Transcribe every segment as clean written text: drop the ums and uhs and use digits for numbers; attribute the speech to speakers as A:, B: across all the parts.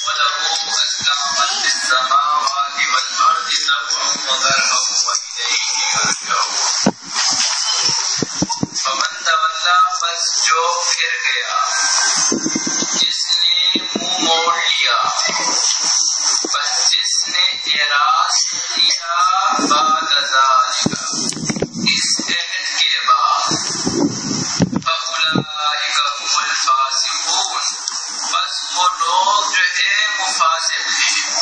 A: وله أسلم من في السماوات والأرض طوعا وكرها وإليه يرجعون فمن تولى بس جو پھر گیا جس نے منہ موڑ لیا بس جس نے اعراض کیا بعد ذالک اس عہد کے بعد فاولئک هم الفاسقون بس وہ لوگ جو ہے وہ فاسق ہیں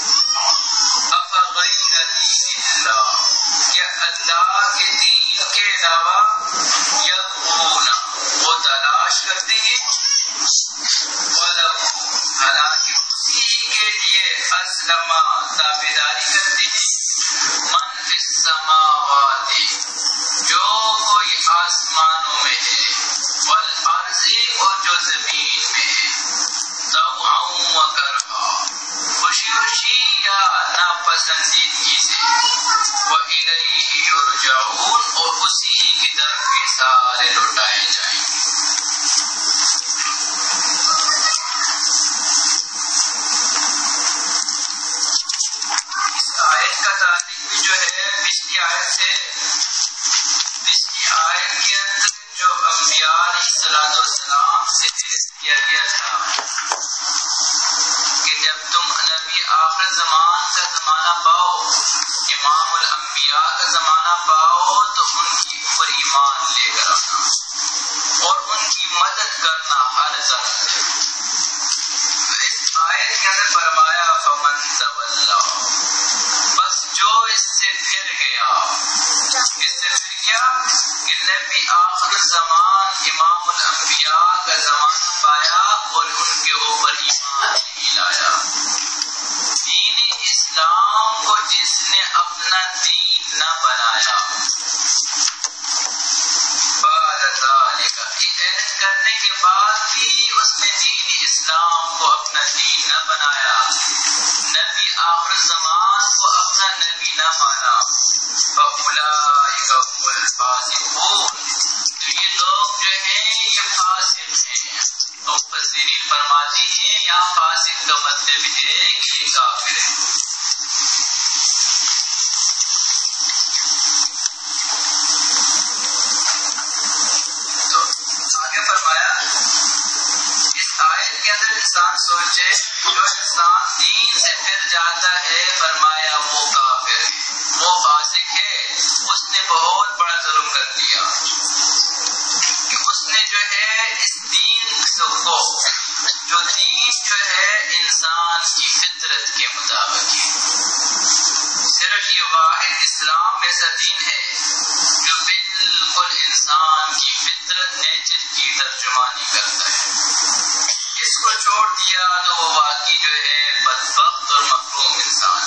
A: افغیر دین اللہ کیا اللہ کے دین کے علاوہ یبغون وہ تلاش کرتے ہیں وَلَهُ حالانکہ اسی کے لیے اسلم تابعداری کرتے ہیں من فی السماوات جو کوئی آسمانوں میں ہے والارض اور جو زمین میں ہے طوعا وکرہا خوشی خوشی یا ناپسندیدگی سے وَإِلَيْهِ يُرْجَعُونَ اور اسی کی طرف یہ سارے لوٹائے جائیں گے کا تعلق جو ہے پچھلی آیت سے پچھلی آیت کے اندر جو انبیاء علیہ السلام سے کیا گیا تھا کہ جب تم نبی آخر زمان کا زمانہ پاؤ امام الانبیاء کا زمانہ پاؤ تو ان کی اوپر ایمان لے کر آنا اور ان کی مدد کرنا ہر طرح سے اس آیت کے اندر فرمایا فمن تولا بس جو اس سے پھر گیا اس سے پھر گیا کہ نبی آخر زمان امام الانبیاء کا زمانہ پایا اور ان کے اوپر ایمان نہیں لایا دین اسلام کو جس نے اپنا دین نہ بنایا بعد ذالک عہد کرنے کے بعد بھی اس نے دین اسلام کو اپنا دین نہ بنایا نبی آخر زمان کو اپنا نبی نہ مانا فاولئک هم الفاسقون تو یہ لوگ جو ہیں یہ فاسق ہیں مفسرین فرماتے ہیں یا فاسق کا مطلب ہے کہ یہ کافر ہے آگے فرمایا اس آیت کے اندر انسان سوچے جو انسان دین سے پھر جاتا ہے فرمایا وہ کافر ہے وہ فاسق ہے اس نے بہت بڑا ظلم کر دیا کہ اس نے جو ہے اس دین کو جو دین جو ہے انسان کی فطرت کے مطابق ہے صرف یہ واحد اسلام ایسا دین ہے جو بالکل انسان کی فطرت نیچر کی ترجمانی کرتا ہے اس کو چھوڑ دیا تو وہ واقعی جو ہے بدبخت اور محروم انسان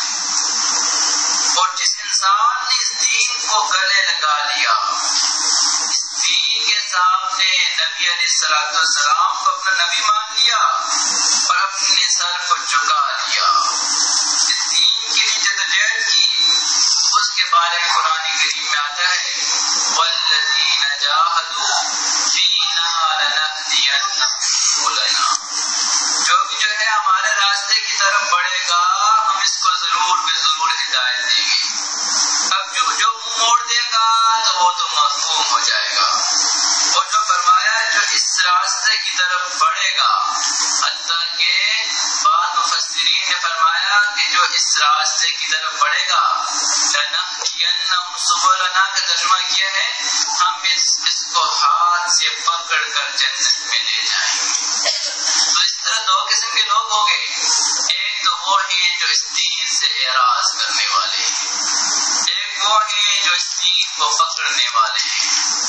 A: ہے اور جس انسان نے اس دین کو گلے لگا لیا اس دین کے سامنے نبی علیہ السلام کو اپنا نبی مان لیا اور اپنے سر کو جھکا دیا اس دین کے لیے جدوجہد کی اس کے بارے میں قرآن کریم میں آتا ہے والذین جاہدوا فینا لنہدینہم سبلنا جو ہے ہمارے راستے کی طرف بڑھے گا ہم اس کو ضرور بے ضرور ہدایت دیں گے اب جو موڑ دے گا تو وہ تو محروم ہو جائے گا اور جو فرمایا جو اس راستے کی طرف بڑھے گا حتیٰ کہ بعض مفسرین نے فرمایا کہ جو اس راستے کی طرف بڑھے گا لنہدینہم سبلنا کا ترجمہ کیا ہے ہم اس کو ہاتھ سے پکڑ کر جنت میں لے جائیں گے تو اس طرح دو قسم کے لوگ ہوں گے ایک تو وہ ہیں جو اس دین سے اعراض کرنے والے ہیں ایک وہ ہیں جو اس دین کو پکڑنے والے ہیں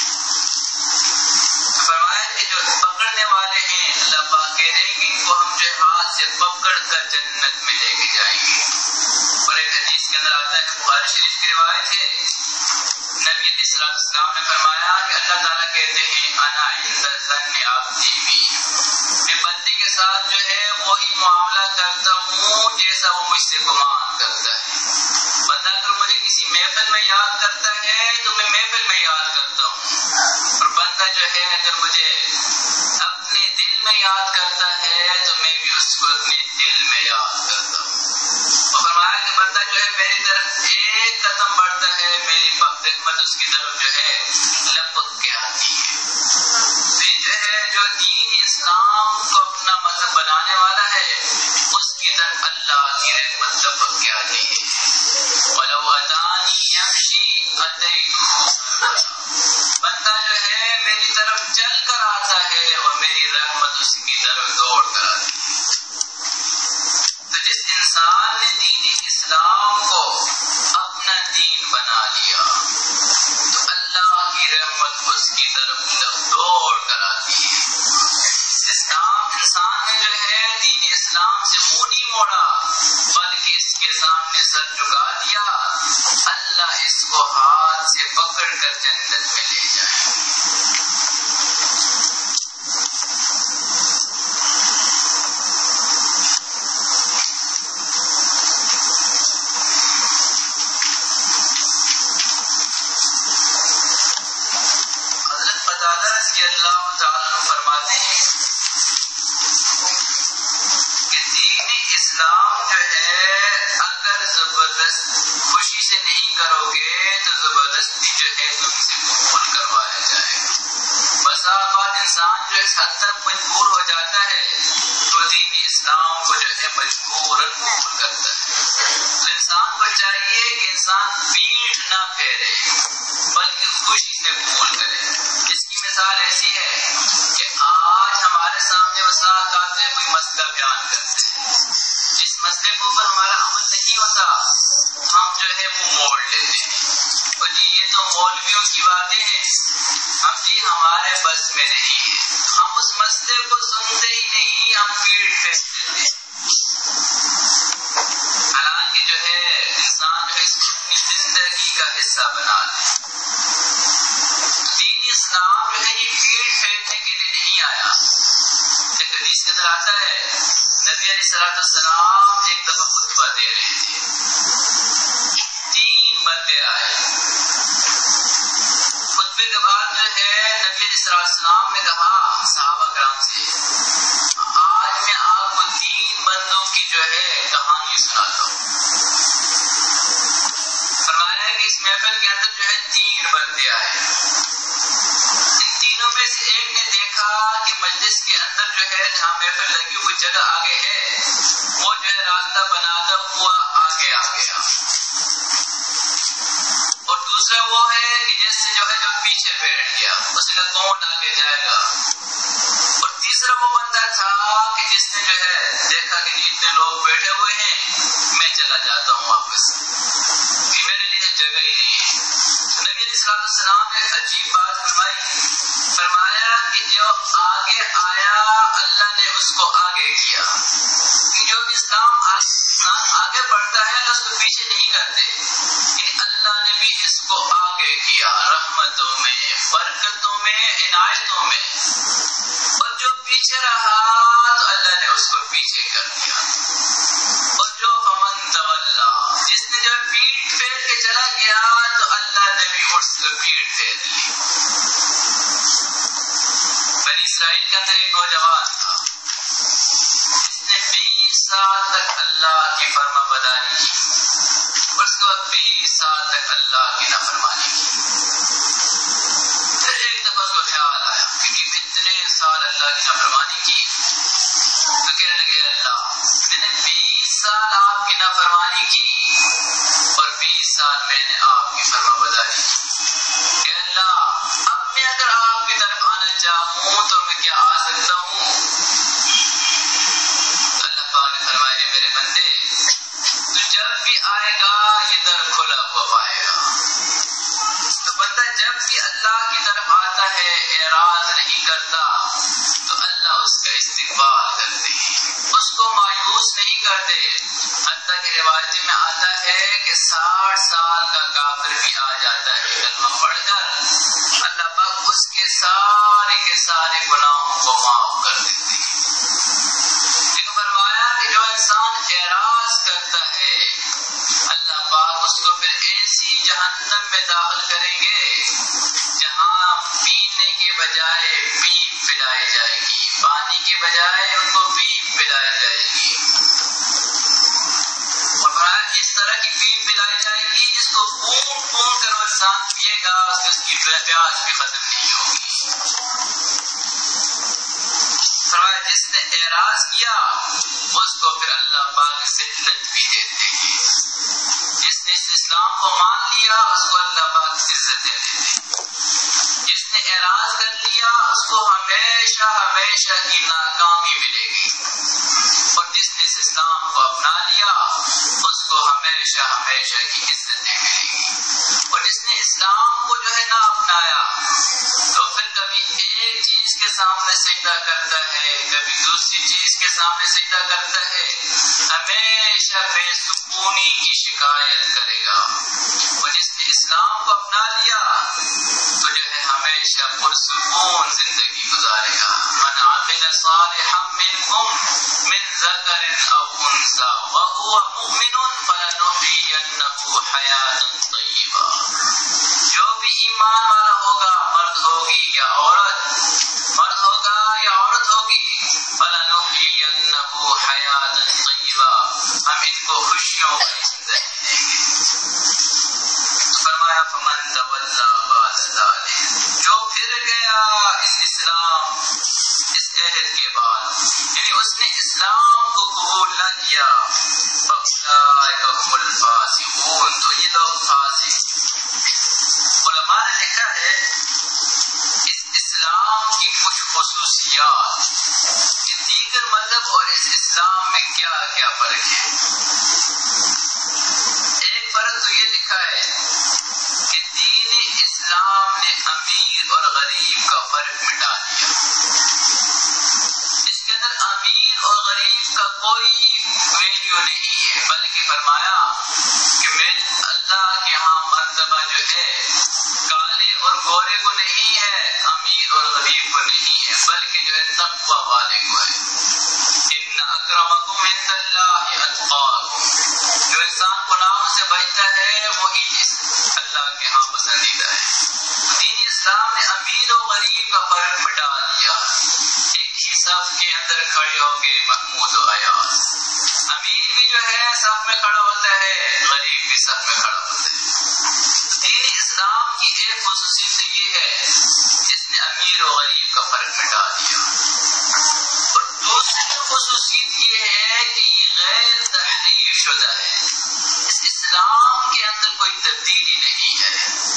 A: فرمایا کہ جو پکڑنے والے ہیں اللہ پاک کہہ رہے ہیں کہ وہ ہم جو ہاتھ سے پکڑ کر جنت میں لے کے جائیں گے اور ایک حدیث کے اندر آتا ہے بخاری شریف کی روایت ہے نبی علیہ السلام نے فرمایا کہ اللہ تعالیٰ کہتے ہیں انا عند ظن عبدی بی میں بندے کے ساتھ جو ہے وہی معاملہ کرتا ہوں جیسا وہ مجھ سے گمان کرتا ہے بندہ اگر مجھے کسی محفل میں یاد کرتا ہے تو میں محفل میں یاد کرتا ہوں اور بندہ جو ہے اگر مجھے اپنے دل میں یاد کرتا ہے تو میں بھی اس کو اپنے دل میں کرو گے تو زبردستی جو ہے تم سے قبول کروایا جائے گا. بس آباد انسان جو اس حد تک مجبور ہو جاتا ہے تو دین اسلام کو جو ہے مجبور قبول کرتا ہے. تو انسان کو چاہیے کہ انسان پیٹھ نہ پھیرے بلکہ خوشی سے قبول کرے. اس کی مثال ایسی ہے کہ آج ہمارے سامنے وساطات میں کوئی مسئلہ بیان کرتے ہیں، جس مسئلے کے اوپر ہمارا عمل نہیں ہوتا ہم جو ہے وہ موڑ لیتے ہیں، اور جی یہ تو مولویوں کی باتیں ہیں، ہم جی ہمارے بس میں نہیں ہے، ہم اس مسئلے کو سنتے ہی نہیں، ہم پیٹ پھیر دیتے ہیں. حالانکہ جو ہے انسان جو ہے اس کو اپنی زندگی کا حصہ بنا لے. دین اسلام جو ہے یہ پیٹ پھیرنے کے لیے نہیں آیا. ایک حدیث کے اندر آتا ہے نبی علیہ السلام ایک دفعہ خطبہ دے رہے تھے، 3 بندے آئے. خطبے کے بعد جو ہے نبی علیہ السلام نے کہا صحابہ کرام سے آج میں آپ کو 3 بندوں کی جو ہے کہانی سناتا ہوں. فرمایا کہ اس محفل کے اندر جو ہے 3 بندے آئے. ان تینوں میں سے ایک نے دیکھا کہ مجلس کے اندر جو ہے جہاں محفل لگی ہوئی جگہ آگے ہے وہ جو ہے راستہ بناتا ہوا آگے آ گیا، اور دوسرا وہ ہے کہ جس سے جو ہے جو پیچھے بیٹھ گیا، اس کا کون آگے جائے گا. اور تیسرا وہ بندہ تھا کہ جس نے جو ہے دیکھا کہ اتنے لوگ بیٹھے ہوئے ہیں میں چلا جاتا ہوں واپس، کہ میرے لیے جگہ ہی نہیں ہے. نبی علیہ السلام نے عجیب بات فرمایا کہ جو آگے آیا اللہ نے اس کو آگے کیا. جو اسلام آگے بڑھتا ہے تو اس کو پیچھے نہیں کرتے، کہ اللہ نے بھی اس کو آگے کیا رحمتوں میں، برکتوں میں، عنایتوں میں. اور جو پیچھے رہا تو اللہ نے اس کو پیچھے کر دیا. اور جو فمن تولا جس نے جو پیٹ پھیر کے چلا گیا تو اللہ نے بھی اس کو پیٹ پھیر لی. بنی اسرائیل کے اندر ایک نوجوان تھا جس نے 20 سال تک اللہ کی فرما برداری کی، اور اس کو 20 سال تک اللہ کی نافرمانی کی. پھر ایک دفعہ اس کو خیال آیا کہ اتنے سال اللہ کی نافرمانی کی تو کہنے لگے اللہ میں نے 20 سال آپ کی نافرمانی کی اور 20 سال میں نے آپ کی فرما برداری کی، کہ اللہ اب میں اگر آپ کی طرف آنا چاہوں تو میں کیا آ سکتا ہوں. اللہ پاک نے فرمایا میرے بندے تو جب بھی آئے گا یہ در کھلا ہوا پائے گا. تو بندہ جب بھی اللہ کی طرف آتا ہے اعراض نہیں کرتا تو اللہ اس کا استقبال کرتے ہیں، اس کو مایوس نہیں کرتے. حتیٰ کہ روایت میں آتا ہے کہ 60 سال کا کافر بھی آ جاتا ہے کلمہ پڑھ کر، اللہ پاک اس کے سارے کے سارے گناہوں کو معاف کر دیتے ہیں. لیکن فرمایا کہ جو انسان اعراض کرتا ہے اللہ پاک اس کو پھر ایسی جہنم میں داخل کریں گے جہاں پینے کے بجائے پیپ پلائی جائے گی، پانی کے بجائے ان کو پیپ پلائی جائے گی. اور اس طرح کی پیپ پلائی جائے گی جس کو پھونٹ پھونٹ کر انسان پیے گا اس کی پیاس بھی ختم نہیں ہوگی. جس نے اعراض کیا اس کو پھر اللہ پاک ذلت بھی دیتے ہیں. جس نے اس اسلام کو مان لیا اس کو اللہ پاک عزت دیتے ہیں. جس نے اعراض کر لیا اس کو ہمیشہ ہمیشہ کی ناکامی ملے گی، اور جس نے اس اسلام کو اپنا لیا اس کو ہمیشہ ہمیشہ کی عزتیں ملے گی. اور جس نے اسلام کو جو ہے نہ اپنایا تو پھر کبھی ایک چیز کے سامنے سجدہ کرتا ہے کبھی دوسری چیز کے سامنے سجدہ کرتا ہے، ہمیشہ بے سکونی کی شکایت کرے گا. اور جس نے اسلام کو اپنا لیا تو جو ہے ہمیشہ پرسکون زندگی گزارے گا. من عمل صالحا منکم من ذکر او انثى وهو مؤمن فلنحيينه حیاتا طیبہ. جو بھی ایمان والا ہوگا، مرد ہوگی یا عورت، مرد ہوگا یا عورت ہوگی، فلنحيينه حیاتا طیبہ، ہم ان کو خوشیوں والی زندگی دیں گے. کیا فَأُولَٰئِكَ هُمُ الْفَاسِقُونَ، تو یہ لوگ فاسق۔ علماء نے لکھا ہے اس اسلام کی کچھ خصوصیات کہ دیگر مذہب اور اس اسلام میں کیا کیا فرق ہے۔ ایک فرق تو یہ لکھا ہے کہ دین اسلام نے امیر اور غریب کا فرق مٹا دیا۔ اس کے اندر امیر اور غریب کا کوئی ویلیو نہیں ہے، بلکہ فرمایا کہ میں اللہ کے ہاں مرتبہ جو ہے کالے اور گورے کو نہیں ہے، امیر اور غریب کو نہیں ہے، بلکہ جو ہے تقویٰ والے کو ہے۔ ان اکرمکم عند اللہ اتقاکم، جو انسان گناہوں سے بچتا ہے وہی اللہ کے ہاں پسندیدہ ہے۔ دین اسلام نے امیر و غریب کا فرق مٹا دیا، ایک ہی صف کے اندر کھڑے ہو کے محمود و ایاز، امیر بھی جو ہے صف میں کھڑا ہوتا ہے، غریب بھی صف میں کھڑا ہوتا ہے۔ دین اسلام کی ایک خصوصیت یہ ہے جس نے امیر و غریب کا فرق مٹا دیا، اور دوسری خصوصیت یہ ہے کہ یہ غیر تحریف شدہ ہے، اس اسلام کے اندر کوئی تبدیلی نہیں ہے۔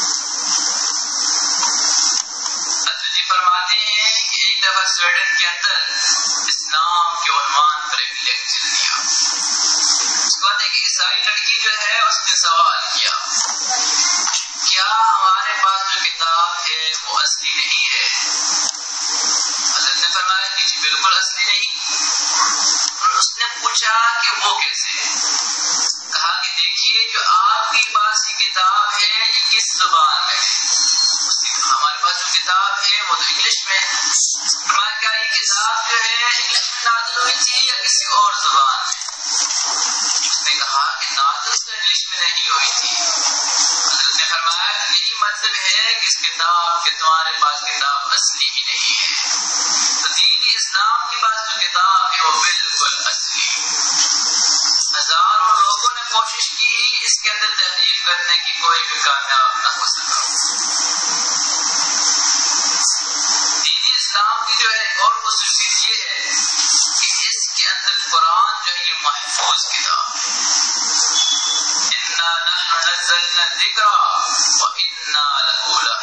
A: حضرت فرماتے ہیں کہ ایک دفعہ سویڈن کے اندر اسلام کے عنوان پر ایک لیکچر دیا۔ اس کے بعد ایک عیسائی لڑکی جو ہے اس نے سوال کیا کیا ہمارے پاس جو کتاب ہے وہ اصلی نہیں ہے؟ حضرت نے فرمایا کہ جی بالکل اصلی نہیں۔ اور اس نے پوچھا کہ وہ کیسے؟ کہا کہ دیکھیے جو آپ کے پاس یہ کتاب ہے یہ کس زبان میں ہے؟ ہمارے پاس جو کتاب ہے وہ تو انگلش میں ہے۔ فرمایا کیا یہ کتاب جو ہے انگلش میں نازل ہوئی تھی یا کسی اور زبان میں؟ اس نے کہا کہ نازل تو انگلش میں نہیں ہوئی تھی۔ حضرت نے فرمایا یہی مطلب ہے کہ اس کتاب کہ تمہارے پاس کتاب اصلی ہی نہیں ہے۔ تو دین اسلام کے پاس جو کتاب ہے وہ بالکل اصلی ہے۔ ہزاروں لوگوں نے کوشش کی اس کے اندر تحریف کرنے کی، کوئی بھی کامیاب نہ ہو سکا۔ دین اسلام کی جو ہے اور خصوصیت یہ ہے کہ اس کے اندر قرآن جو ہے یہ محفوظ کتاب ہے۔ اِنَّا نَحْنُ نَزَّلْنَا الذِّكْرَ وَإِنَّا لَهُ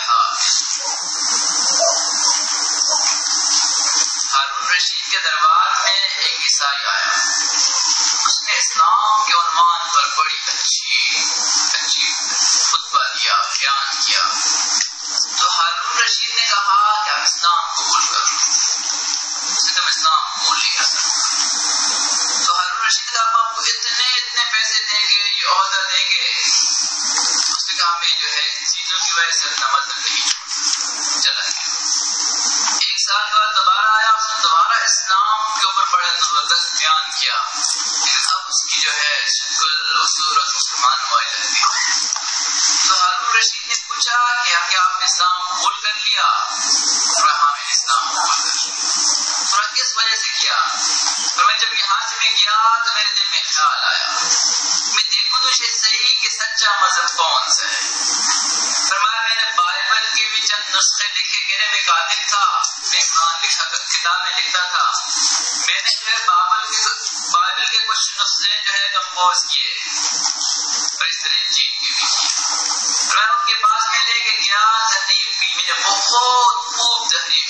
A: لَحَافِظُونَ۔ ہارون رشید کے دربار میں ایک عیسائی آیا، اس نے اسلام کے عنوان پر بڑی اچھی خطبہ دیا، بیان کیا۔ تو ہارون رشید نے کہا کہ آپ اسلام قبول کر لو۔ اس نے کہا اسلام قبول نہیں کر سکتا۔ تو ہارون رشید نے کہا آپ کو اتنے پیسے دیں گے، یہ عہدہ دیں گے۔ اس نے کہا ہمیں جو ہے چیزوں کی وجہ سے اپنا مذہب نہیں چلا گیا۔ ایک سال بعد دوبارہ آیا، اس نے دوبارہ اسلام کے اوپر بڑا زبردست بیان کیا، لیکن اب اس کی جو ہے شکل و صورت مسلمان ہونے لگی۔ تو ہارون رشید نے پوچھا کہ کیا آپ نے اسلام قبول کر لیا؟ اور ہاں میں نے اسلام قبول کر لیا۔ اور کس وجہ سے کیا؟ اور میں جب یہاں سے میں گیا تو میرے دل میں خیال آیا میں دیکھوں تو صحیح کہ سچا مذہب کون سا ہے۔ فرمایا میں نے بائبل کے بھی چند نسخے لکھے، میرے بھی کاتب تھا، میں کتابیں لکھتا تھا، میں نے جو ہے بائبل کے کچھ نسخے جو ہے کمپوز کیے اور اس طرح انجیل کی بھی کی۔ میں ان کے پاس میں لے کے گیا، تحریف کی، مجھے بہت خوب تحریف۔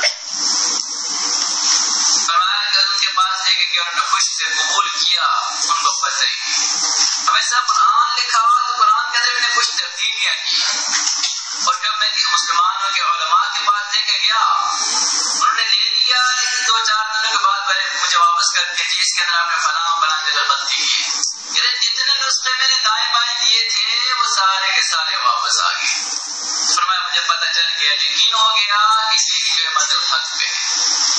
A: فرمایا کہ ان کے پاس لے کے گیا، انہوں نے خوشی سے قبول کیا، ان کو پتہ ہی نہیں۔ ہمیں سب قرآن لکھا تو قرآن کے اندر نے کچھ تبدیلیاں کی، اور جب میں مسلمانوں کے علماء کے پاس لے کے گیا انہوں نے لے لیا، لیکن 2-4 دنوں کے بعد مجھے واپس کر کے جی اس کے اندر آپ نے فلاں جگہ غلطی کی ہے۔ جتنے نسخے میں نے دائیں بائیں دیے تھے وہ سارے کے سارے واپس آ گئے۔ فرمایا مجھے پتہ چل گیا، یقین ہو گیا اسی کی جو مذہب حق پہ ہے۔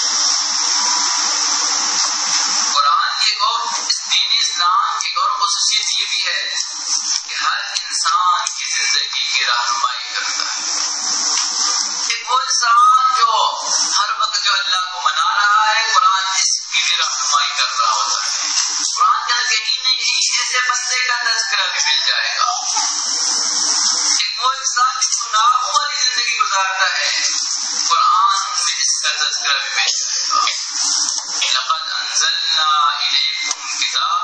A: قرآن کی اور دین اسلام کی اور خصوصیت یہ بھی ہے کہ ہر انسان کی زندگی کی رہنمائی کرتا ہے۔ ایک وہ انسان جو ہر وقت جو اللہ کو منا رہا ہے، قرآن اس کی بھی رہنمائی کر رہا ہوتا ہے۔ قرآن کے اندر کہیں نہیں ایسے بندے کا تذکرہ بھی مل جائے گا۔ ایک وہ انسان جو گناہوں والی زندگی گزارتا ہے، قرآن میں اس کا تذکرہ بھی مل جائے گا۔ لَقَدْ أَنزَلْنَا إِلَيْكُمْ كِتَابًا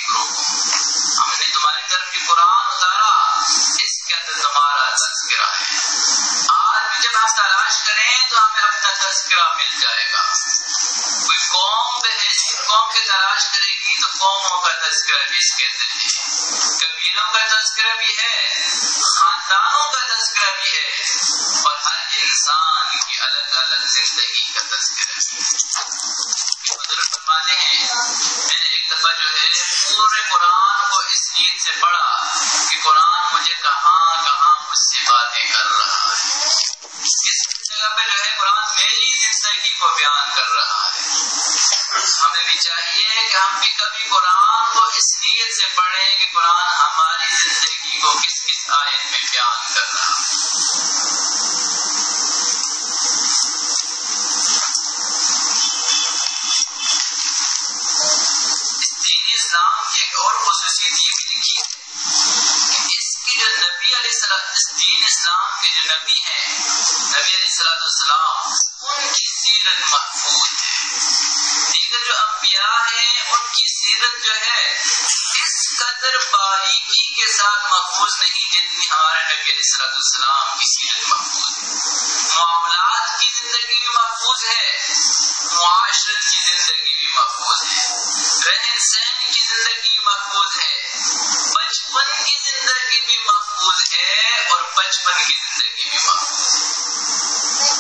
A: دوسروں کو. ہم نے تمہاری طرف یہ قرآن اتارا، اس کے اندر تمہارا تذکرہ ہے. آج بھی جب ہم تلاش کریں تو ہمیں اپنا تذکرہ مل جائے گا. کوئی قوم بحیثیت قوم کے تلاش کرے گی تو قوموں کا تذکرہ بھی اس کے اندر ہے، قبیلوں کا تذکرہ بھی ہے، خاندانوں کا تذکرہ بھی ہے، اور ہر انسان کی الگ الگ زندگی کا تذکرہ ہے. بزرگ فرماتے ہیں میں نے ایک دفعہ جو ہے پورے قرآن کو اس نیت سے پڑھا کہ قرآن مجھے کہاں کہاں مجھ سے باتیں کر رہا ہے. اس جگہ پہ جو ہے قرآن میری زندگی کو بیان کر رہا ہے. ہمیں بھی چاہیے کہ ہم بھی کبھی قرآن کو اس نیت سے پڑھیں کہ قرآن ہماری زندگی کو کس کس آیت میں بیان کر رہا ہے. اسلام کی ایک اور خصوصیت یہ بھی لکھی ہے کہ اس کی جو نبی علیہ السلام، دین اسلام کے جو نبی ہیں، نبی علیہ السلام، ان کی سیرت محفوظ ہے. دیگر جو انبیاء ہیں ان کی سیرت جو ہے اس قدر باریکی کے ساتھ محفوظ نہیں جتنی ہمارے نبی علیہ السلام کی سیرت محفوظ ہے. معاملات کی زندگی بھی محفوظ ہے، معاشرت کی زندگی بھی محفوظ ہے، رہن سہن کی زندگی بھی محفوظ ہے، بچپن کی زندگی بھی محفوظ ہے، اور بچپن کی زندگی بھی محفوظ ہے.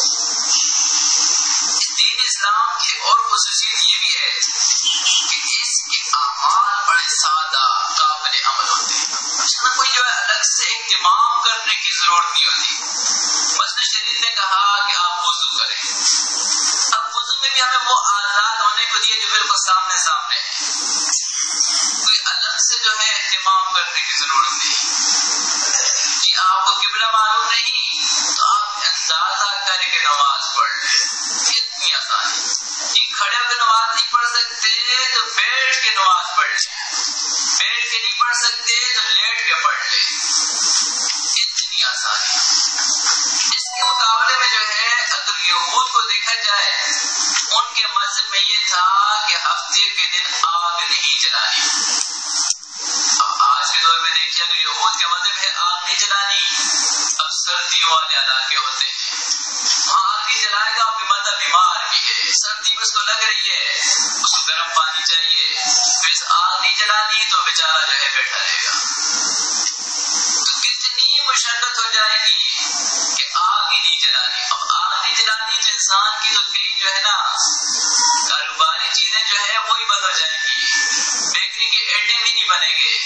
A: دین اسلام کی اور خصوصیت یہ بھی ہے کہ اس کے اعمال بڑے سادہ قابل عمل ہوتے ہیں. اس میں کوئی جو ہے الگ سے اہتمام کرنے کی ضرورت نہیں ہوتی. مثلا شریعت نے کہا کہ آپ وضو کریں، اب وضو میں بھی ہمیں وہ آزاد ہونے کو دیے جو بالکل سامنے سامنے ہے، کوئی الگ سے جو ہے اہتمام کرنے کی ضرورت نہیں. جی آپ کو قبلہ معلوم نہیں تو آپ اندازہ کر کے نماز پڑھ لیں، کتنی آسانی. جی کھڑے ہو کے نماز نہیں پڑھ سکتے تو بیٹھ کے نماز پڑھ لیں، بیٹھ کے نہیں پڑھ سکتے تو لیٹ کے پڑھ لیں، کتنی آسانی. اس کے مقابلے میں جو ہے اگر یہود کو دیکھا جائے ان کے مذہب میں یہ تھا کہ ہفتے کے دن آگ نہیں جلانی. اب آج کے دور میں دیکھیے اگر یہود کا مذہب ہے آگ نہیں جلانی، اب سردیوں والے علاقے ہوتے ہیں وہاں آگ نہیں جلائے گا، بیمار بھی ہے، سردی اس کو لگ رہی ہے، اس کو گرم پانی چاہیے، پھر آگ نہیں جلانی تو بیچارہ جو ہے بیٹھا رہے گا. تو کتنی مشقت ہو جائے گی کہ آگ ہی نہیں جلانی. اب آگ نہیں جلانی تو انسان کی تو کئی جو ہے نا کاروباری چیزیں جو ہے وہی بند ہو جائیں گی، بیکری کے ایٹے بھی نہیں بنے گے،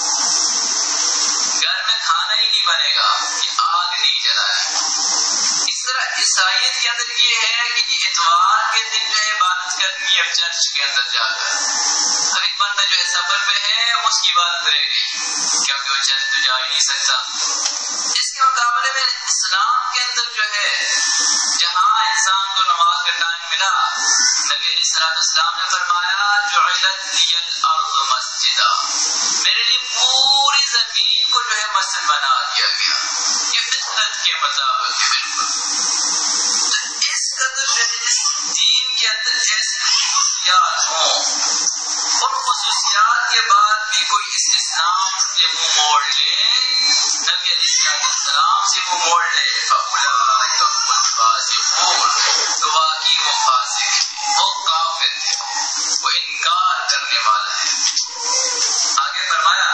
A: گھر میں کھانا ہی نہیں بنے گا کہ آگ نہیں جلانی. اس طرح عیسائیت کے اندر یہ ہے کہ اتوار کے دن جو ہے عبادت کرنی ہے چرچ کے اندر جا کر. اب ایک بندہ جو ہے سفر پہ ہے اس کی عبادت رہ گئی کیونکہ وہ چرچ تو جا ہی نہیں سکتا. اس کے مقابلے میں اسلام کے اندر جو ہے جہاں انسان کو نماز کا ٹائم ملا، نبی علیہ السلام نے فرمایا جعلت لی الارض مسجدا، میرے لیے پوری زمین کو جو ہے مسجد بنا دیا گیا. یہ فطرت کے مطابق ہے بالکل. اس قدر جو ہے اس دین کے اندر ایسی خصوصیات ہوں، ان خصوصیات کے بعد بھی کوئی اس اسلام سے منہ موڑ لے، نبی علیہ السلام سے منہ موڑ لے، فاولئک هم الفاسقون، تو واقعی وہ فاسق ہے، وہ کافر ہے، وہ انکار کرنے والا ہے. آگے فرمایا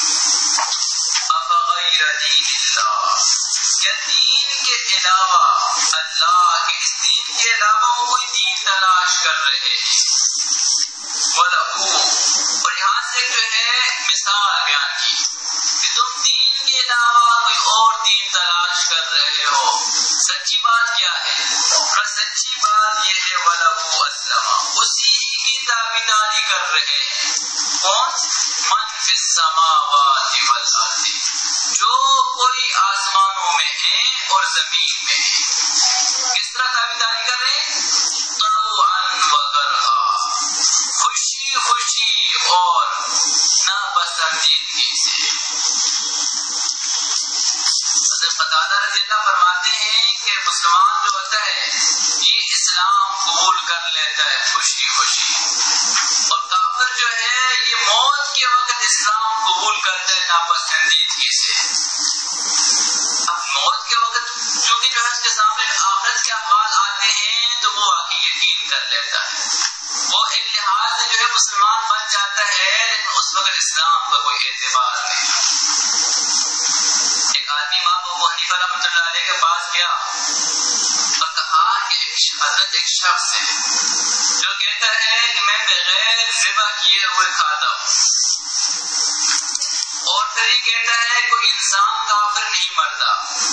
A: افغیر دین اللہ، کیا دین کے علاوہ اللہ کے اس دین کے علاوہ وہ کوئی دین تلاش کر رہے ہیں. وَلَهُ، اور یہاں سے جو ہے مثال بیان کی کہ تم دین کے علاوہ کوئی اور دین تلاش کر رہے ہو. سچی بات کیا ہے؟ اور سچی بات یہ ہے وَلَهُ أَسْلَمَ، اسی کی تابعداری کر رہے ہیں. کون؟ من فی السماوات والارض، جو کوئی آسمانوں میں ہے اور زمین میں ہے. کس طرح تابعداری کر رہے ہیں؟ طوعا وکرہا، خوشی خوشی اور ناپسندیدگی سے. حضرت قتادہ رضی اللہ فرماتے ہیں کہ مسلمان جو ہوتا ہے یہ اسلام قبول کر لیتا ہے خوشی خوشی، اور کافر جو ہے یہ موت اسلام قبول کرتا ہے ناپسندیدگی سے. اب موت کے وقت چونکہ جو ہے اس کے سامنے آخرت کے احوال آتے ہیں تو وہ واقعی یقین کر لیتا ہے. وہ ایک لحاظ سے جو ہے مسلمان بن جاتا ہے، لیکن اس وقت اسلام کا کوئی اعتبار نہیں. ایک آدمی امام ابو حنیفہ رحمۃ اللہ علیہ کے پاس گیا اور کہا کہ حضرت ایک شخص ہے جو کہتا ہے کہ میں بغیر ذبح کیے ہوئے کھاتا ہوں، اور پھر یہ کہتا ہے کوئی انسان کافر نہیں مرتا.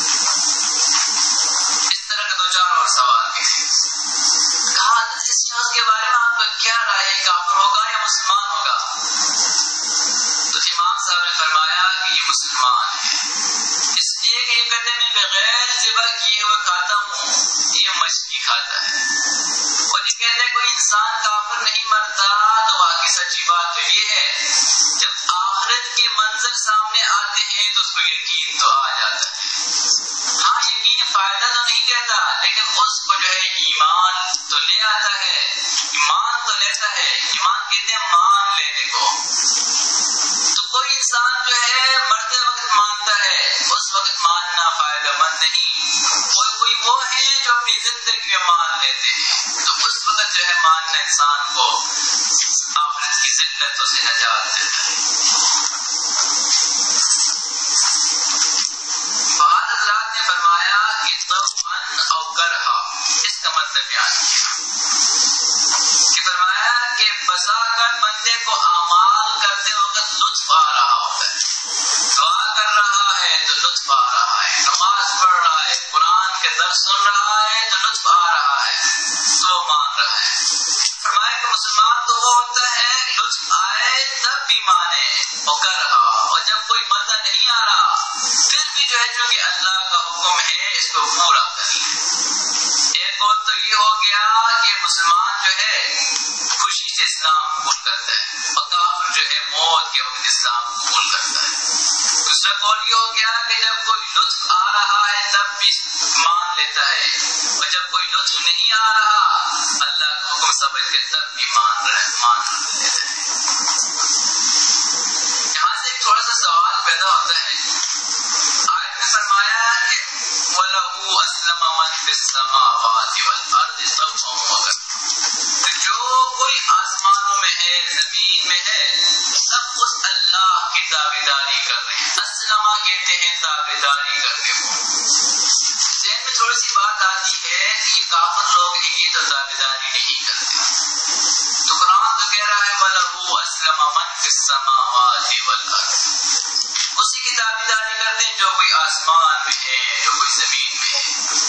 A: اس طرح کا دو چار اور سوال کیے. کہا حضرت اس شخص کے بارے میں آپ کا کیا رائے ہے، کافر ہوگا یا مسلمان ہوگا؟ تو امام صاحب نے فرمایا کہ یہ مسلمان ہے، اس لیے کہ یہ کہتے میں بغیر ذبح کیے ہوئے کھاتا ہوں، یہ مچھلی کھاتا ہے. اور یہ کہتے ہیں کوئی انسان کافر نہیں مرتا، تو واقعی سچی بات تو یہ ہے جب آخرت کے منظر سامنے آتے ہیں تو اس کو یقین تو آ جاتا ہے. ہاں یقین فائدہ تو نہیں دیتا، لیکن اس کو جو ہے ایمان تو لے آتا ہے، ایمان تو لیتا ہے. ایمان کہتے ہیں مان لینے کو. تو کوئی انسان جو ہے مرتے وقت مانتا ہے، اس وقت ماننا فائدہ مند نہیں. کوئی وہ ہے جو اپنی زندگی میں مان لیتے ہیں، تو اس وقت جو ہے ماننا انسان کو آخرت کی ذلتوں سے نجات دیتا ہے. بعض حضرات نے فرمایا کہ طوعاً او کرہا، اس کا مطلب بیان کیا کہ فرمایا کہ بسا کر بندے کو اعمال کرتے وقت لطف آ رہا ہوتا ہے، دعا کر رہا ہے تو لطف آ رہا ہے، نماز پڑھ رہا ہے، قرآن کے درس سن رہا ہے تو لطف آ رہا ہے، تو مان رہا ہے. فرمایا کہ مسلمان تو وہ ہوتا ہے لطف آئے تب بھی مانے، اور جب کوئی مزہ نہیں آ رہا پھر بھی جو ہے چونکہ اللہ کا حکم ہے اس کو پورا کر لے. ایک اور تو یہ ہو گیا کہ مسلمان جو ہے خوشی سے اسلام قبول کرتا ہے، اور کافر جو ہے موت کے وقت اسلام قبول کرتا ہے. دوسرا قول یہ ہو گیا کہ جب کوئی لطف آ رہا ہے تب بھی مان لیتا ہے، اور جب کوئی لطف نہیں آ رہا اللہ کا حکم سمجھ کے تب بھی مان لیتا ہے. یہاں سے ایک تھوڑا سا سوال پیدا ہوتا ہے. آیت میں فرمایا کہ وَلَهُ أَسْلَمَ مَنْ فِي السَّمَاوَاتِ وَالْأَرْضِ طَوْعًا وَكَرْهًا، جو کوئی آسمانوں میں ہے زمین میں ہے سب اس اللہ کی تابعداری کر رہے ہیں. اسلمہ کہتے ہیں تابعداری کرنے کو. ذہن میں تھوڑی سی بات آتی ہے کہ یہ کافر لوگ ہیں یہ تو تابعداری نہیں کرتے. تو قرآن تو کہہ رہا ہے وَلَهُ أَسْلَمَ مَنْ فِي السَّمَاوَاتِ وَالْأَرْضِ، اسی کی تابعداری کرتے ہیں جو کوئی آسمان میں ہے جو کوئی زمین میں ہے.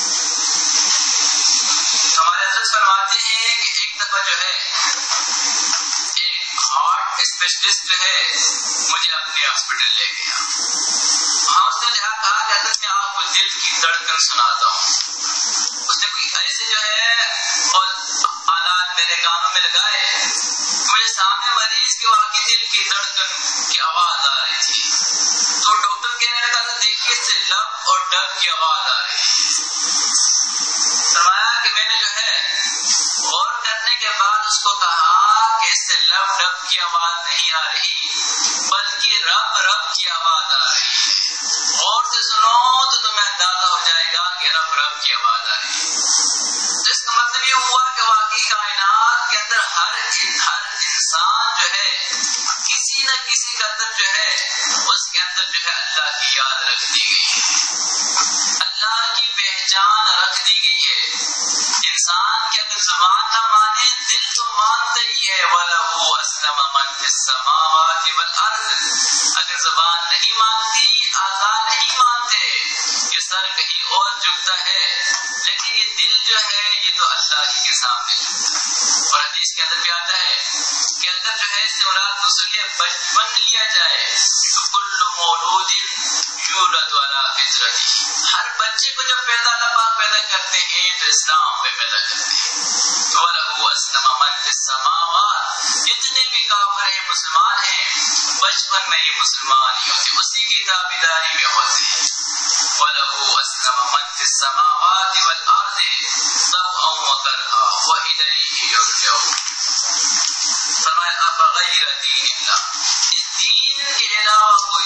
A: ہمارے حضرت فرماتے ہیں کہ ایک دفعہ جو ہے ایک ہارٹ اسپیشلسٹ جو ہے مجھے اپنے ہاسپٹل لے گیا. وہاں اس نے کہا کہ حضرت میں آپ کو دل کی دھڑکن سناتا ہوں. اس نے کوئی ایسے جو ہے اور آلات میرے کانوں میں لگائے، میرے سامنے مریض کے واقعی دل کی دھڑکن کی آواز آ رہی تھی. تو ڈاکٹر کہنے لگا کہ دیکھیے اس سے لب اور ڈب کی آواز آ رہی ہے. فرمایا کہ میں نے جو ہے غور کرنے کے بعد اس کو کہا کہ اس سے لب ڈب کی آواز نہیں آ رہی بلکہ رب رب کی آواز آ رہی ہے. غور سے سنو تو تمہیں اندازہ ہو جائے گا کہ رب رب کی آواز آ رہی ہے. جس کا مطلب یہ ہوا کہ واقعی کائنات کے اندر ہر انسان جو ہے کسی نہ کسی کا اندر جو ہے اس کے اندر جو ہے اللہ کی یاد رکھ دی گئی ہے، اللہ کی پہچان رکھ دی گئی ہے. انسان کی اگر زبان نہ مانے دل تو مانتا ہی ہے. وَلَهُ أَسْلَمَ مَنْ فِي السَّمَاوَاتِ وَالْأَرْضِ، اگر زبان نہیں مانتی اعضاء نہیں مانتے یہ سر کہیں اور جھکتا ہے، لیکن یہ دل جو ہے یہ تو اللہ ہی کے سامنے جھکتا ہے. اور حدیث کے اندر بھی آتا ہے کہ اگر جو ہے اس سے مراد دوسری بچپن لیا جائے تو کل مولود یولد علی فطرتہ، ہر بچے کو جب اللہ پاک پیدا کرتے ہیں تو اسلام پہ پیدا کرتے ہیں. وَلَهُ أَسْلَمَ مَنْ فِي السَّمَاوَاتِ، جتنے بھی کافر ہیں مسلمان ہیں بچپن میں یہ مسلمان ہی ہوتے، اسی کی تابعداری میں ہوتے ہیں. وَلَهُ أَسْلَمَ مَنْ فِي السَّمَاوَاتِ وَالْأَرْضِ طَوْعًا وَكَرْهًا وَإِلَيْهِ يُرْجَعُونَ. فرمایا أَفَغَيْرَ دِینِ اللَّهِ، اس دین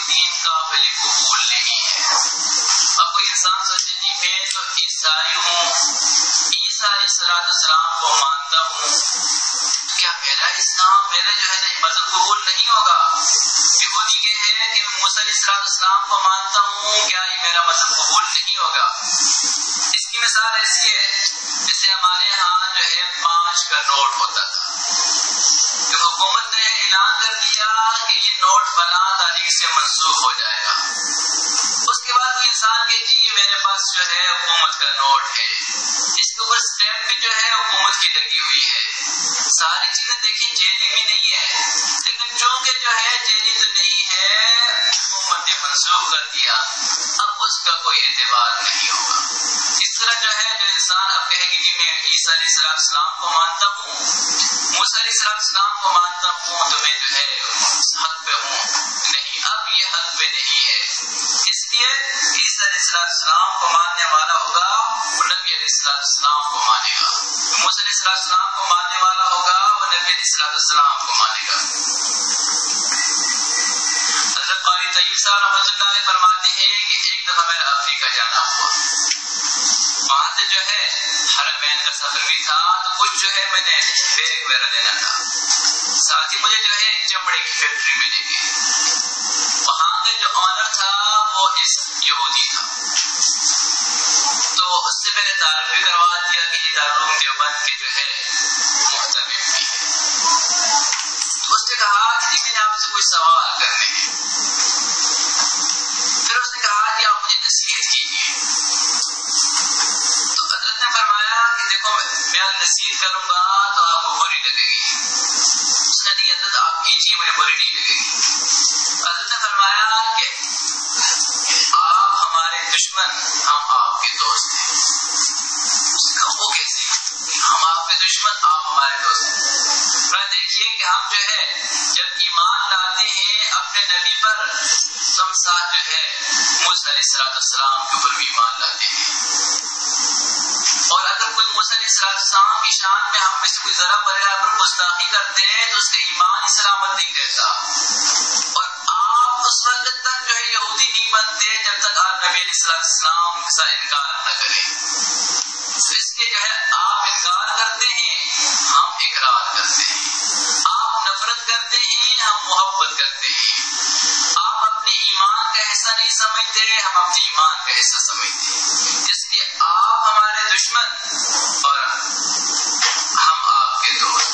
A: دین قابل قبول نہیں ہے. اب کوئی انسان سوچے جی میں تو عیسائی ہوں، عیسیٰ علیہ السلام کو مانتا ہوں، کیا میرا اسلام میرا جو ہے نا مذہب قبول نہیں ہوگا؟ یہودی یہ ہے کہ موسیٰ علیہ السلام کو مانتا ہوں، کیا یہ میرا مذہب قبول نہیں ہوگا؟ اس کی مثال ایسی ہے جیسے ہمارے ہاں جو ہے 5 کا نوٹ ہوتا تھا کہ حکومت نے اعلان کر دیا کہ یہ نوٹ فلاں تاریخ سے منسوخ ہو جائے گا. اس کے بعد کوئی انسان کہ جی میرے پاس جو ہے حکومت کا نوٹ ہے، اس کے اوپر اسٹیمپ بھی جو ہے حکومت کی لگی ہوئی ہے، ساری چیزیں دیکھی جیلی بھی نہیں ہے، لیکن چونکہ جو ہے جیلی تو نہیں ہے، حکومت نے منسوخ کر دیا، اب اس کا کوئی اعتبار نہیں ہوگا. اس طرح جو ہے جو انسان اب کہے کہ میں عیسیٰ علیہ السلام کو مانتا ہوں، موسیٰ علیہ السلام کو مانتا ہوں، تو میں جو ہے حق پہ ہوں، نہیں، اب یہ حق پہ نہیں ہے. اس لیے عیسیٰ علیہ السلام کو ماننے والا ہوگا وہ نبی علیہ السلام کو مانے گا، موسیٰ علیہ السلام کو ماننے والا ہوگا وہ نبی علیہ السلام کو مانے گا. حضرت قاری طیب صاحب رحمۃ اللہ علیہ فرماتے ہیں کہ ایک دفعہ میرا افریقہ جانا ہوا، وہاں سے جو ہے حرمین کا سفر بھی تھا، تو کچھ جو ہے میں نے بیگ وغیرہ لینا تھا، ساتھ ہی مجھے جو ہے چمڑے کی فیکٹری بھی لے گئی. وہاں کے جو آنر تھا وہ اس یہودی تھا، تو اس سے میں نے تعارف بھی کروا دیا کہ یہ دارالعلوم دیوبند کے جو ہے محتمم بھی ہے. تو اس نے کہا کہ میں آپ سے کوئی سوال کرنے ہیں. پھر اس نے کہا کہ آپ مجھے نصیحت کیجیے. تو حضرت نے فرمایا کہ دیکھو میں نصیحت کروں گا تو آپ کو بری لگے گی. اس نے نہیں حضرت آپ کیجیے، مجھے بری نہیں لگے گی. حضرت نے فرمایا کہ آپ ہمارے دشمن، ہم آپ کے دوست ہیں. اس نے کہا وہ کیسے؟ ہم آپ کے دشمن، آپ ہمارے دوست ہیں. دیکھیے کہ ہم جو ہے جب ایمان لاتے ہیں اپنے نبی پر، تو ہم ساتھ جو ہے موسیٰ علیہ السلام کے اوپر بھی ایمان لاتے ہیں، اور اگر کوئی موسیٰ علیہ السلام کی شان میں ہم میں سے کوئی ذرا برابر گستاخی کرتے ہیں تو اس کا ایمان ہی سلامت نہیں رہتا. اور آپ اس وقت تک جو ہے یہودی نہیں بنتے جب تک آپ نبی علیہ السلام کا انکار نہ کریں. تو اس کے جو ہے آپ انکار کرتے ہیں، ہم اقرار کرتے ہیں، آپ نفرت کرتے ہیں، ہم محبت کرتے ہیں، آپ اپنے ایمان کا حصہ نہیں سمجھتے، ہم اپنے ایمان کا حصہ سمجھتے ہیں. اس لیے آپ ہمارے دشمن اور ہم آپ کے دوست.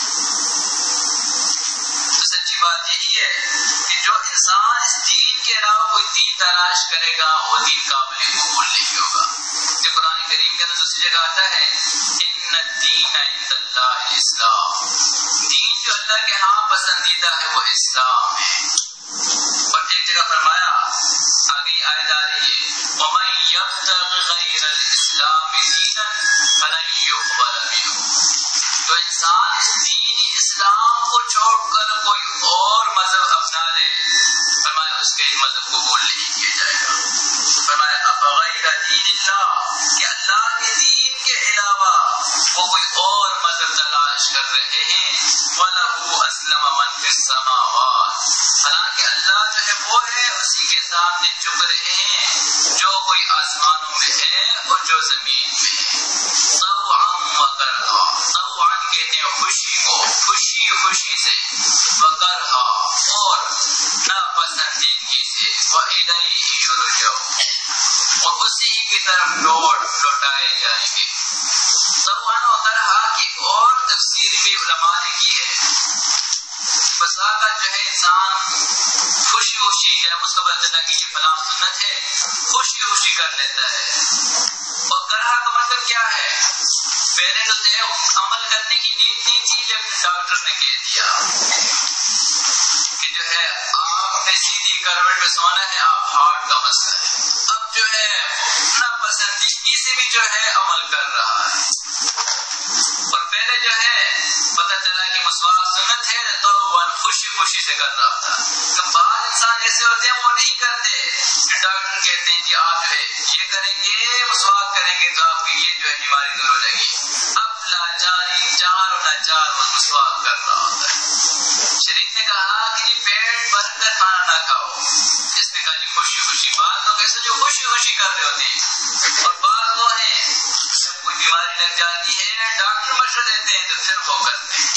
A: تو سچی بات یہی ہے کہ جو انسان اس دین کے علاوہ کوئی دین تلاش کرے گا وہ دین قابل قبول نہیں ہوگا. کہ قرآن کریم کے اندر دوسری جگہ آتا ہے ان الدین عند اللہ الاسلام، دین جو اللہ کے ہاں پسندیدہ ہے وہ اسلام ہے. اور ایک جگہ فرمایا، آگے آیت آ رہی ہے وَمَن يَبْتَغِ غَيْرَ الْإِسْلَامِ دِينًا فَلَن يُقْبَلَ مِنْهُ. تو انسان اس دین اسلام کو چھوڑ کر کوئی اور مذہب اپنا لے، فرمایا اس کے مذہب قبول نہیں کیا جائے گا. فرمایا أَفَغَيْرَ دِينِ اللَّهِ، کہ اللہ کے دین کے علاوہ وہ کوئی اور مذہب تلاش کر رہے ہیں. وَلَهُ أَسْلَمَ مَنْ فِي السَّمَاوَاتِ، حالانکہ اللہ جو ہے وہ ہے اسی کے سامنے جھک رہے ہیں جو کوئی آسمانوں میں ہے اور جو زمین میں ہے. طوعا وکرہا، طوعا کہتے ہیں خوشی کو، خوشی خوشی سے، وکرہا اور ناپسندیدگی سے، وإلیہ یرجعون، اور اسی کی طرف لوٹائے جائیں گے. طوعا وکرہا کی اور تفسیر بھی علماء نے کی ہے. بساطا جو ہے انسان خوشی خوشی ہے، اس کا پتہ چلا کہ یہ فلاں سنت ہے، خوشی خوشی کر لیتا ہے. اور کرہا کا مطلب کیا ہے؟ پہلے تو عمل کرنے کی نیت نہیں تھی، لیکن ڈاکٹر نے کہہ دیا کہ جو ہے آپ نے سیدھی کروٹ میں سونا ہے، آپ ہارٹ کا مسئلہ ہے. اب جو ہے ناپسندیدگی سے بھی جو ہے عمل کر رہا ہے. اور پہلے جو ہے پتہ چلا کہ مسواک سنت ہے تو خوشی خوشی سے کر رہا تھا. تو بعض انسان ایسے ہوتے ہیں وہ نہیں کرتے، ڈاکٹر کہتے ہیں کہ آپ جو ہے یہ کریں گے، مسواک کریں گے تو آپ کی یہ جو ہے بیماری دور ہو جائے گی. اب لاچاری چار و ناچار وہ مسواک کر رہا ہوتا ہے. شریف نے کہا کہ پیٹ بھر کر کھانا نہ کھاؤ، اس نے کہا جی خوشی خوشی. بعض لوگ ایسے جو خوشی خوشی کر رہے ہوتے ہیں، اور بعض وہ ہیں جب کوئی بیماری لگ جاتی ہے ڈاکٹر مشورہ دیتے ہیں تو پھر وہ کرتے ہیں.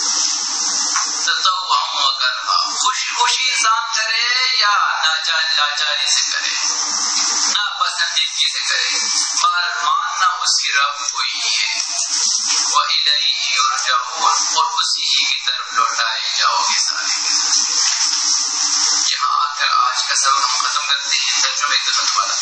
A: خوشی خوشی انسان کرے یا لاچاری سے کرے، ناپسندیدگی سے کرے، پر ماننا اس کی رب کوئی ہے. وَإِلَيْهِ يُرْجَعُونَ، اور اسی کی طرف لوٹائے جاؤ گے سارے کے سارے. یہاں آ کر آج کا سبق ہم ختم کرتے ہیں. ترجمہ غلط والا.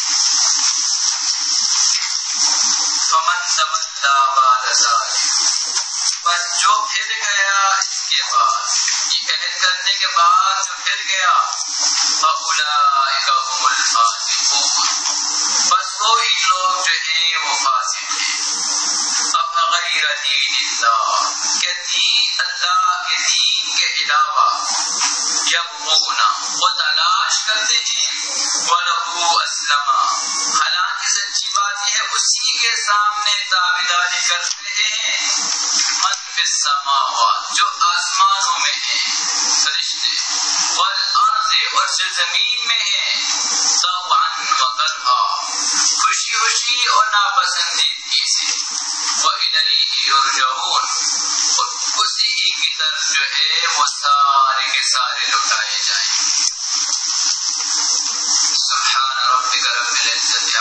A: فَمَن تَوَلَّىٰ بَعْدَ ذَٰلِكَ، بس جو پھر گیا اس کے بعد، یہ عہد کرنے کے بعد جو پھر گیا، فَأُولَٰئِکَ هُمُ الْفَاسِقُونَ، بس وہی لوگ جو ہیں وہ فاسق ہیں. أَفَغَيْرَ دِینِ اللَّهِ، کہ دین اللہ کے دین کے علاوہ، یبغون، وہ تلاش کرتے ہیں، وَلَهُ أَسْلَمَ، حالانکہ سچی بات یہ ہے اسی کے سامنے تابعداری کر رہے ہیں، من فی السماوات، جو آسمانوں میں ہیں فرشتے، والارض، اور جو زمین میں ہیں، طوعا وکرہا، خوشی خوشی اور ناپسندیدگی سے. وَإِلَيْهِ يُرْجَعُونَ، اور اسی کی طرف جو ہے وہ سارے کے سارے لوٹائے جائیں.